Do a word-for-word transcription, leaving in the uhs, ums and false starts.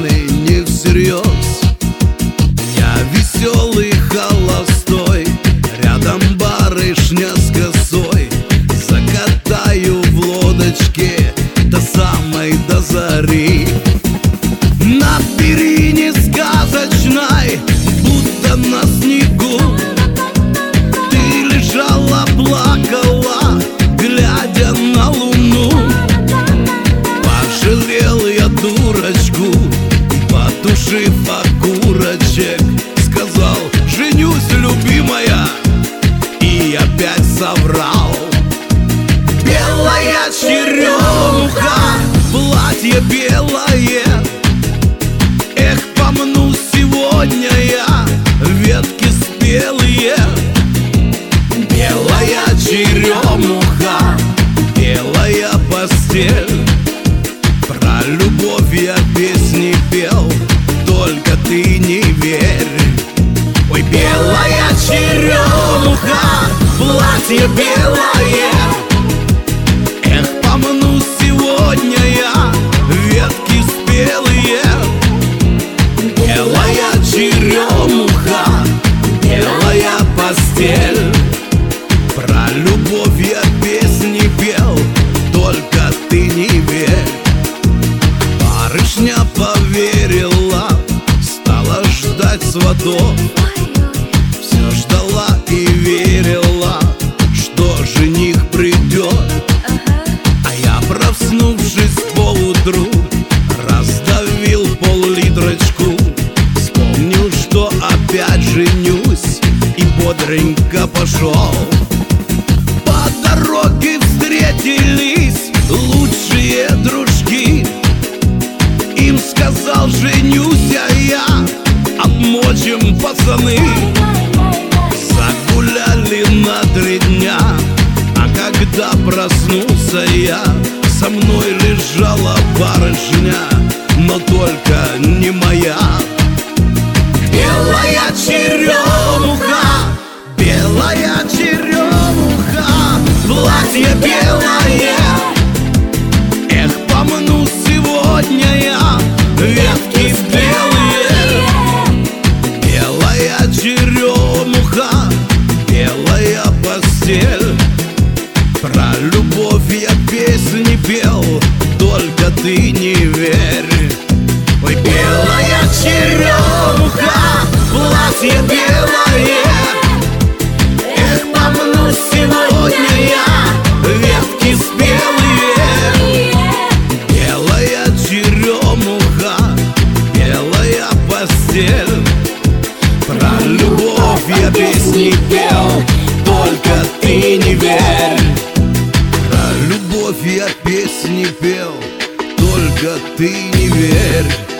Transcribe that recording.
пьяный не всерьез. Я веселый холостой, рядом барышня с косой. Закатаю в лодочке до самой до зари. На перине сказочной, будто на снегу, ты лежала, плакала, глядя на луну. Пожалел я дурочку, потушив окурочек, сказал: женюсь, любимая, и опять соврал. Белая черемуха, платье белое, эх, помну сегодня я ветки спелые. Белая черемуха, белая постель, про любовь я песни пел, только ты не верь. Ой, белая черемуха, платье белое, эх, помну сегодня я ветки спелые. Белая черемуха, белая постель, про любовь я песни пел, только ты не верь. Барышня поверила, стала ждать сватов, все ждала и верила, что жених придет. А я, проснувшись поутру, раздавил пол-литрочку, вспомнил, что опять женюсь, и бодренько пошел. По дороге встретились лучшие дружки, им сказал: женюсь я, обмочим, пацаны. Загуляли на три дня, а когда проснулся я, со мной лежала барышня, но только не моя. Белая черемуха, белая черемуха, платье белое, эх, помну сегодня я ветки белые. Белая черемуха, белая постель, про любовь я песни пел, только ты не верь. Ой, белая черемуха, платье белое, эх, помну сегодня я ветки спелые. Белая черемуха, белая постель, про любовь я песни пел, только ты не верь. Про любовь я песни пел, только ты не верь.